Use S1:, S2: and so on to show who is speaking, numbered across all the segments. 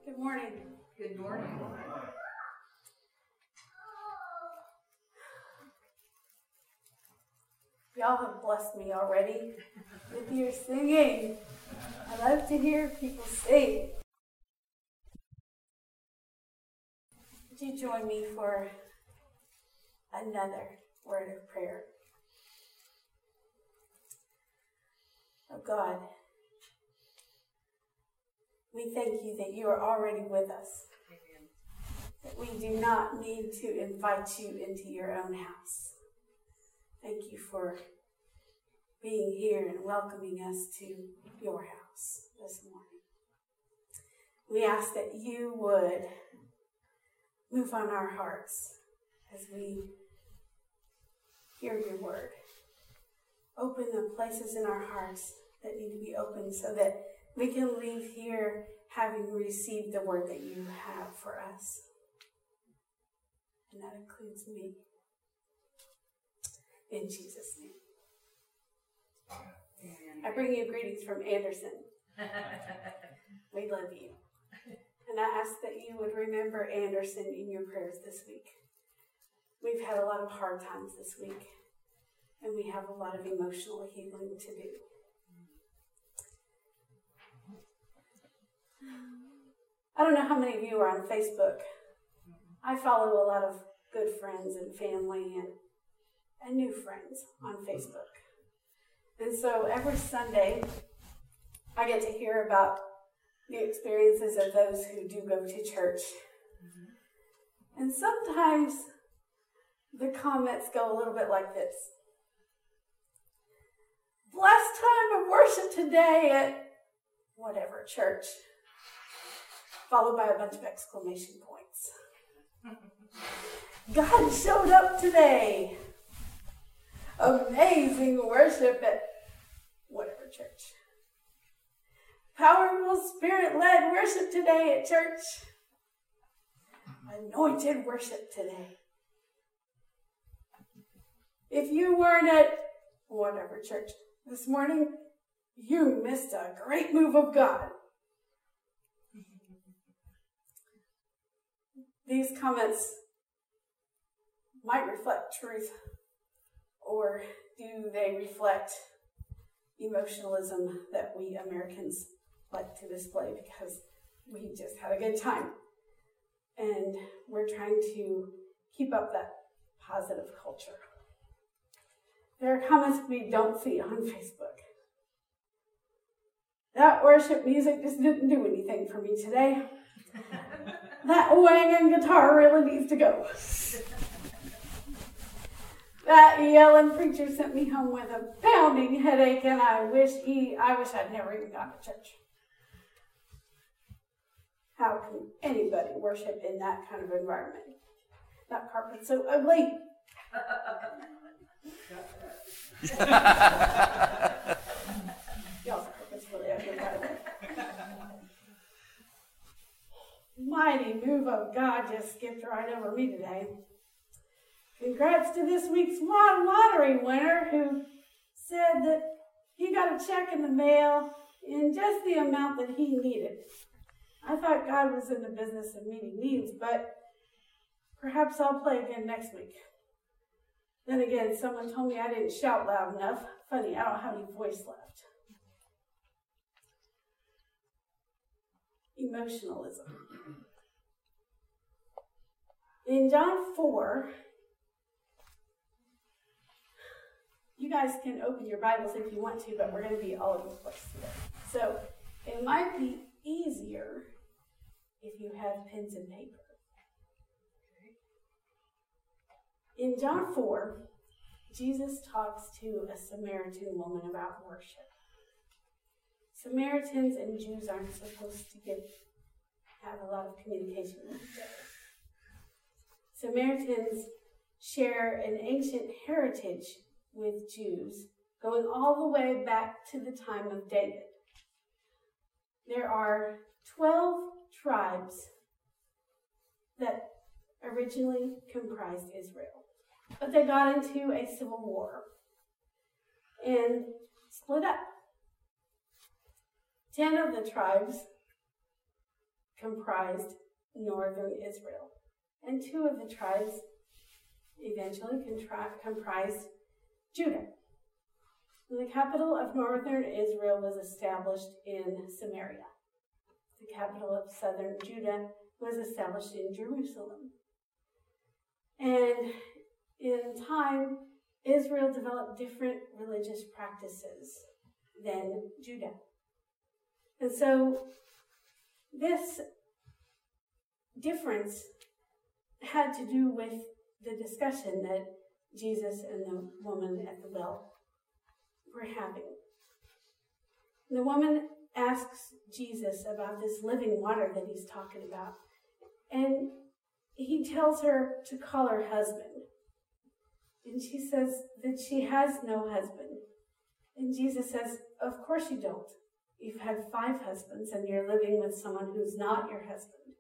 S1: Good morning.
S2: Good morning.
S1: Y'all have blessed me already with your singing. I love to hear people sing. Would you join me for another word of prayer? Oh God, we thank you that you are already with us.
S2: Amen.
S1: That we do not need to invite you into your own house. Thank you for being here and welcoming us to your house this morning. We ask that you would move on our hearts as we hear your word. Open the places in our hearts that need to be opened so that we can leave here having received the word that you have for us. And that includes me. In Jesus' name.
S2: Amen.
S1: I bring you greetings from Anderson. We love you. And I ask that you would remember Anderson in your prayers this week. We've had a lot of hard times this week, and we have a lot of emotional healing to do. I don't know how many of you are on Facebook. I follow a lot of good friends and family and new friends on Facebook. And so every Sunday, I get to hear about the experiences of those who do go to church. And sometimes the comments go a little bit like this. Blessed time of worship today at whatever church, followed by a bunch of exclamation points. God showed up today. Amazing worship at whatever church. Powerful Spirit-led worship today at church. Anointed worship today. If you weren't at whatever church this morning, you missed a great move of God. These comments might reflect truth, or do they reflect emotionalism that we Americans like to display because we just had a good time? And we're trying to keep up that positive culture. There are comments we don't see on Facebook. That worship music just didn't do anything for me today. That wanging guitar really needs to go. That yelling preacher sent me home with a pounding headache, and I wish I'd never even gone to church. How can anybody worship in that kind of environment? That carpet's so ugly. Y'all's carpet's really ugly, by the way. Mighty move of God just skipped right over me today. Congrats to this week's lottery winner who said that he got a check in the mail in just the amount that he needed. I thought God was in the business of meeting needs, but perhaps I'll play again next week. Then again, someone told me I didn't shout loud enough. Funny, I don't have any voice left. Emotionalism. In John 4, you guys can open your Bibles if you want to, but we're going to be all over the place today. So it might be easier if you have pens and paper. In John 4, Jesus talks to a Samaritan woman about worship. Samaritans and Jews aren't supposed to have a lot of communication with each other. Samaritans share an ancient heritage with Jews, going all the way back to the time of David. There are 12 tribes that originally comprised Israel, but they got into a civil war and split up. 10 of the tribes comprised northern Israel, and 2 of the tribes eventually comprised Judah. The capital of northern Israel was established in Samaria. The capital of southern Judah was established in Jerusalem. And in time, Israel developed different religious practices than Judah. And so this difference had to do with the discussion that Jesus and the woman at the well were having. The woman asks Jesus about this living water that he's talking about, and he tells her to call her husband. And she says that she has no husband. And Jesus says, of course you don't. You've had 5 husbands and you're living with someone who's not your husband.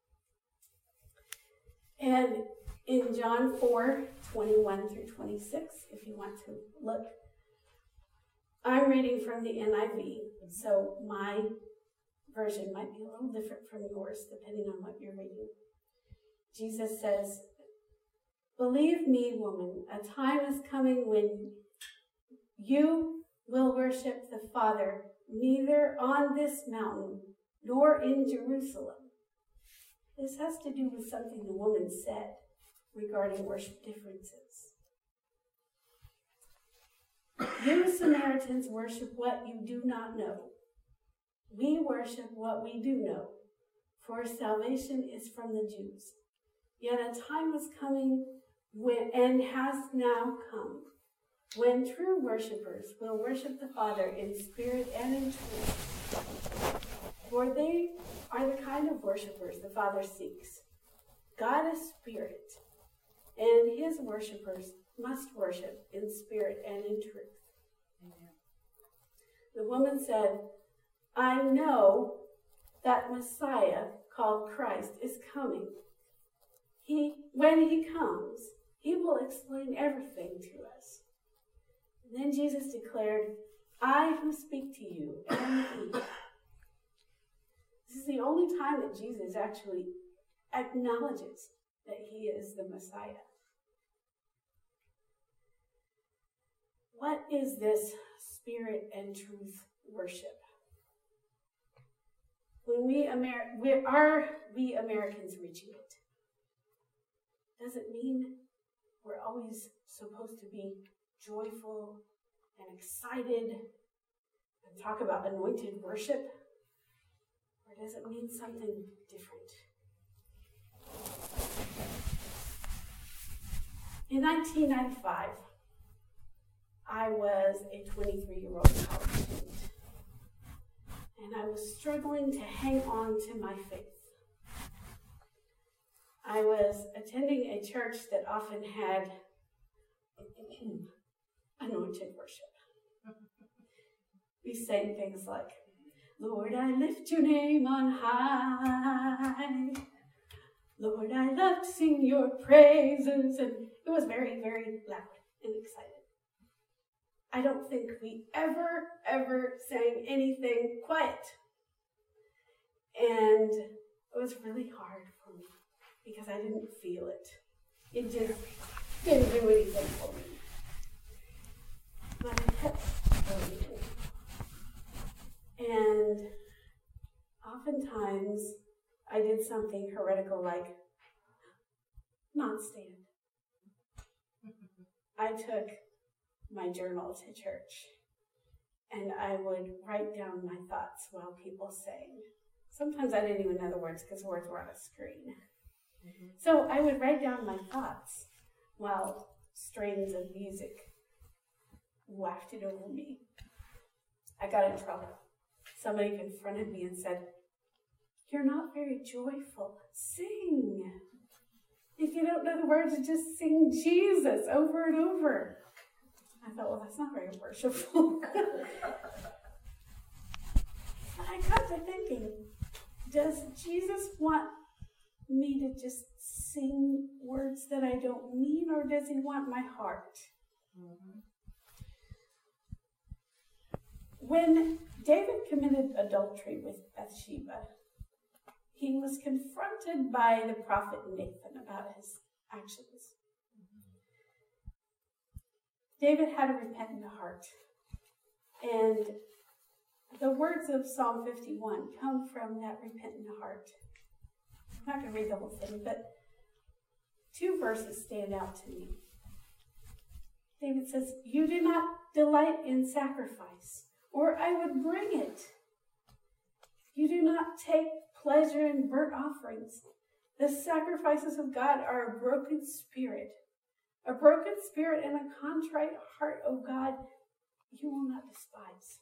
S1: And in John 4:21 through 26, if you want to look, I'm reading from the NIV, so my version might be a little different from yours, depending on what you're reading. Jesus says, "Believe me, woman, a time is coming when you will worship the Father neither on this mountain nor in Jerusalem." This has to do with something the woman said regarding worship differences. "You Samaritans worship what you do not know. We worship what we do know, for salvation is from the Jews. Yet a time is coming and has now come, when true worshipers will worship the Father in spirit and in truth. For they are the kind of worshipers the Father seeks. God is spirit, and his worshipers must worship in spirit and in truth." Amen. The woman said, "I know that Messiah, called Christ, is coming. When he comes, he will explain everything to us." And then Jesus declared, "I who speak to you am he." This is the only time that Jesus actually acknowledges that he is the Messiah. What is this spirit and truth worship? Are we Americans reaching it? Does it mean we're always supposed to be joyful and excited and talk about anointed worship? Or does it mean something different? In 1995, I was a 23-year-old college student, and I was struggling to hang on to my faith. I was attending a church that often had anointed worship. We sang things like, "Lord, I lift your name on high. Lord, I love to sing your praises." And it was very, very loud and excited. I don't think we ever sang anything quiet. And it was really hard for me because I didn't feel it. It just didn't do anything for me. But I kept going. And oftentimes I did something heretical like not stand. I took my journal to church, and I would write down my thoughts while people sang. Sometimes I didn't even know the words because the words were on a screen. Mm-hmm. So I would write down my thoughts while strains of music wafted over me. I got in trouble. Somebody confronted me and said, "You're not very joyful. Sing. If you don't know the words, just sing Jesus over and over." I thought, well, that's not very worshipful. But I got to thinking, does Jesus want me to just sing words that I don't mean, or does he want my heart? Mm-hmm. When David committed adultery with Bathsheba, he was confronted by the prophet Nathan about his actions. David had a repentant heart. And the words of Psalm 51 come from that repentant heart. I'm not going to read the whole thing, but 2 verses stand out to me. David says, "You do not delight in sacrifice, or I would bring it. You do not take pleasure in burnt offerings. The sacrifices of God are a broken spirit and a contrite heart, O God, you will not despise."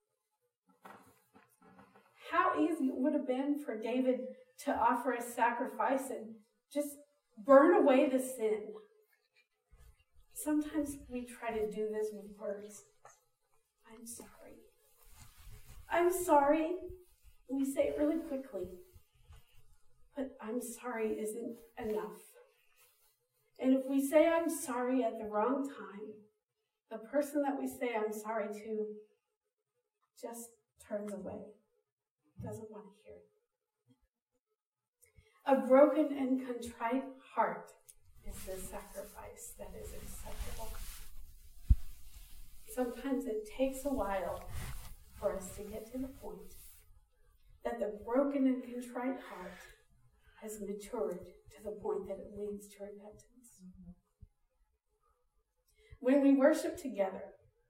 S1: How easy it would have been for David to offer a sacrifice and just burn away the sin. Sometimes we try to do this with words. I'm sorry. I'm sorry. We say it really quickly. But I'm sorry isn't enough. And if we say I'm sorry at the wrong time, the person that we say I'm sorry to just turns away, doesn't want to hear it. A broken and contrite heart is the sacrifice that is acceptable. Sometimes it takes a while for us to get to the point that the broken and contrite heart has matured to the point that it leads to repentance. When we worship together,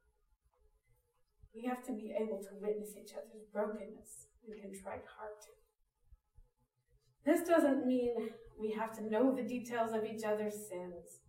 S1: we have to be able to witness each other's brokenness and contrite heart. This doesn't mean we have to know the details of each other's sins.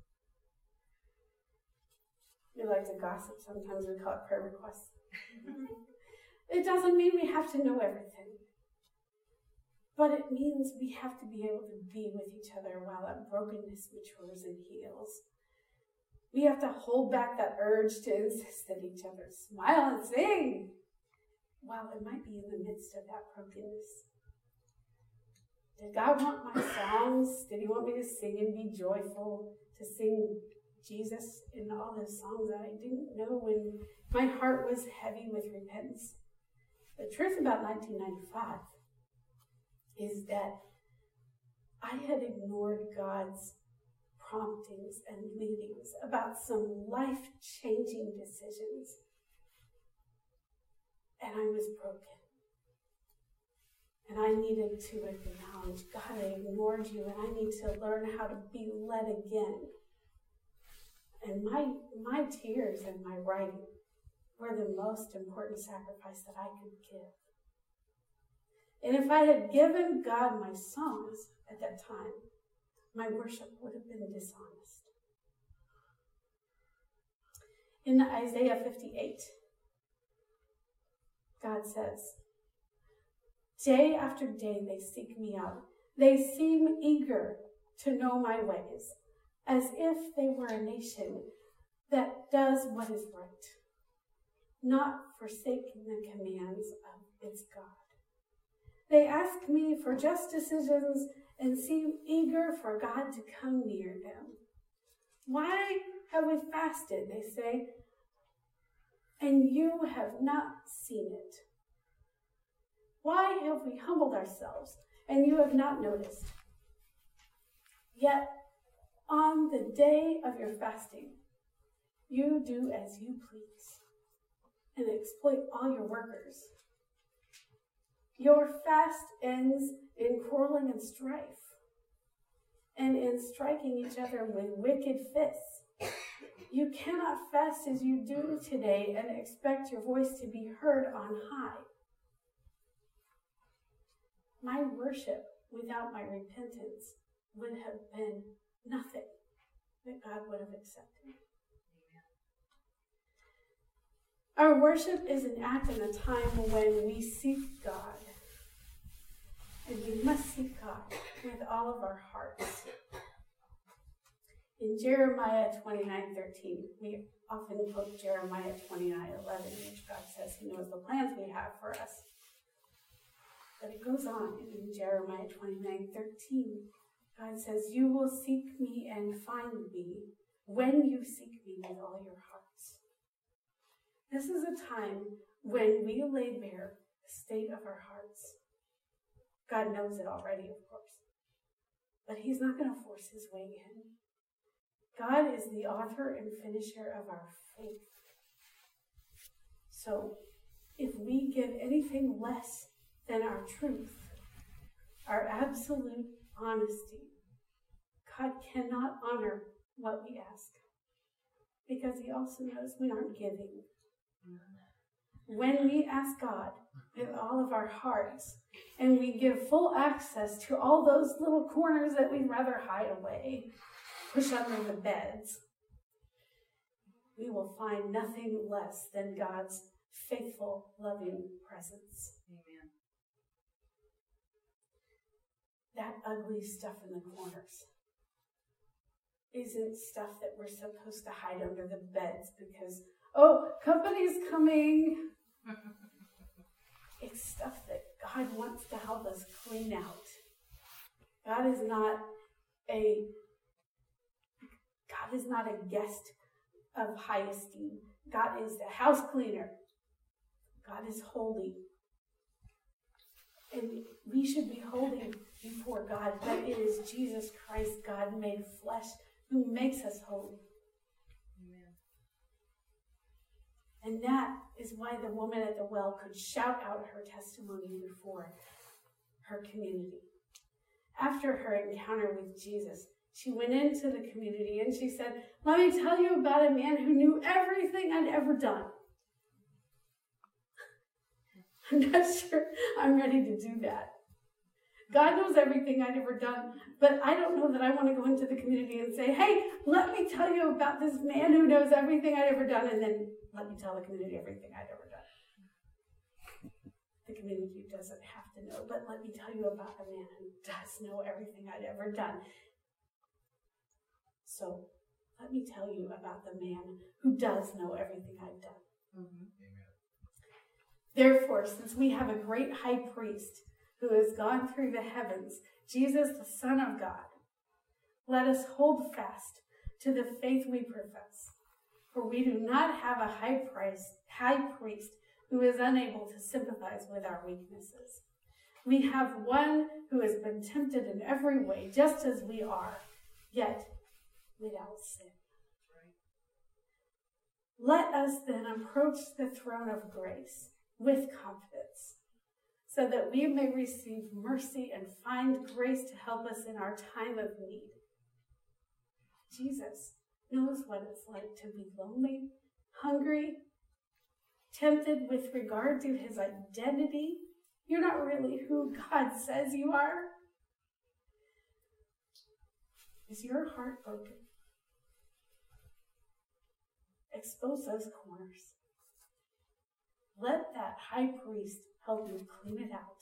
S1: We like to gossip. Sometimes we call it prayer requests. It doesn't mean we have to know everything. But it means we have to be able to be with each other while that brokenness matures and heals. We have to hold back that urge to insist that each other smile and sing while it might be in the midst of that brokenness. Did God want my songs? Did he want me to sing and be joyful, to sing Jesus in all those songs that I didn't know when my heart was heavy with repentance? The truth about 1995 is that I had ignored God's promptings and leadings about some life-changing decisions. And I was broken. And I needed to acknowledge, God, I ignored you, and I need to learn how to be led again. And my tears and my writing were the most important sacrifice that I could give. And if I had given God my songs at that time, my worship would have been dishonest. In Isaiah 58, God says, "Day after day they seek me out. They seem eager to know my ways, as if they were a nation that does what is right, not forsaking the commands of its God. They ask me for just decisions and seem eager for God to come near them. Why have we fasted," they say, "and you have not seen it? Why have we humbled ourselves and you have not noticed? Yet on the day of your fasting, you do as you please and exploit all your workers. Your fast ends in quarreling and strife, and in striking each other with wicked fists. You cannot fast as you do today and expect your voice to be heard on high." My worship without my repentance would have been nothing that God would have accepted. Our worship is an act in a time when we seek God. And we must seek God with all of our hearts. In Jeremiah 29:13, we often quote Jeremiah 29:11, which God says he knows the plans we have for us. But it goes on in Jeremiah 29:13. God says, "You will seek me and find me when you seek me with all your hearts." This is a time when we lay bare the state of our hearts. God knows it already, of course. But he's not going to force his way in. God is the author and finisher of our faith. So if we give anything less than our truth, our absolute honesty, God cannot honor what we ask, because he also knows we aren't giving. When we ask God with all of our hearts, and we give full access to all those little corners that we'd rather hide away, push under the beds, we will find nothing less than God's faithful, loving presence.
S2: Amen.
S1: That ugly stuff in the corners isn't stuff that we're supposed to hide under the beds because, oh, company's coming. It's stuff that God wants to help us clean out. God is not a guest of high esteem. God is the house cleaner. God is holy. And we should be holy before God, but it is Jesus Christ, God made flesh, who makes us holy.
S2: Amen.
S1: And that is why the woman at the well could shout out her testimony before her community. After her encounter with Jesus, she went into the community and she said, "Let me tell you about a man who knew everything I'd ever done." I'm not sure I'm ready to do that. God knows everything I'd ever done, but I don't know that I want to go into the community and say, "Hey, let me tell you about this man who knows everything I'd ever done," and then let me tell the community everything I'd ever done. The community doesn't have to know, but let me tell you about a man who does know everything I'd ever done. So, let me tell you about the man who does know everything I've done.
S2: Mm-hmm.
S1: Therefore, since we have a great high priest who has gone through the heavens, Jesus, the Son of God, let us hold fast to the faith we profess. For we do not have a high priest who is unable to sympathize with our weaknesses. We have one who has been tempted in every way, just as we are, yet without sin. Let us then approach the throne of grace with confidence, so that we may receive mercy and find grace to help us in our time of need. Jesus knows what it's like to be lonely, hungry, tempted with regard to his identity. You're not really who God says you are. Is your heart broken? Expose those corners. Let that high priest help you clean it out.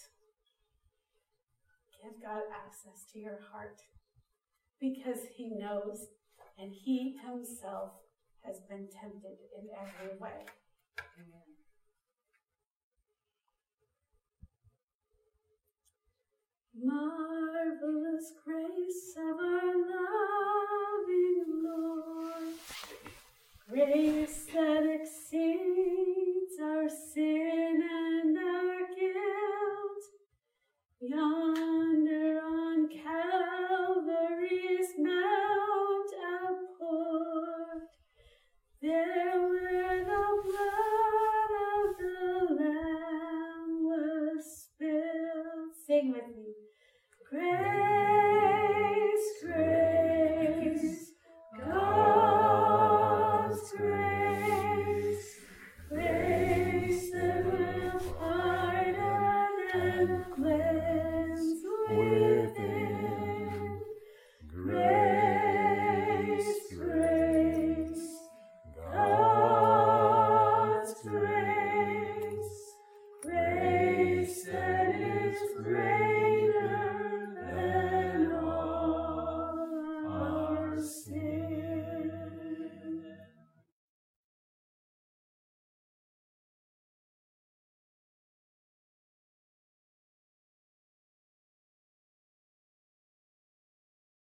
S1: Give God access to your heart, because he knows and he himself has been tempted in every way.
S2: Amen.
S1: Marvelous grace of our loving Lord, grace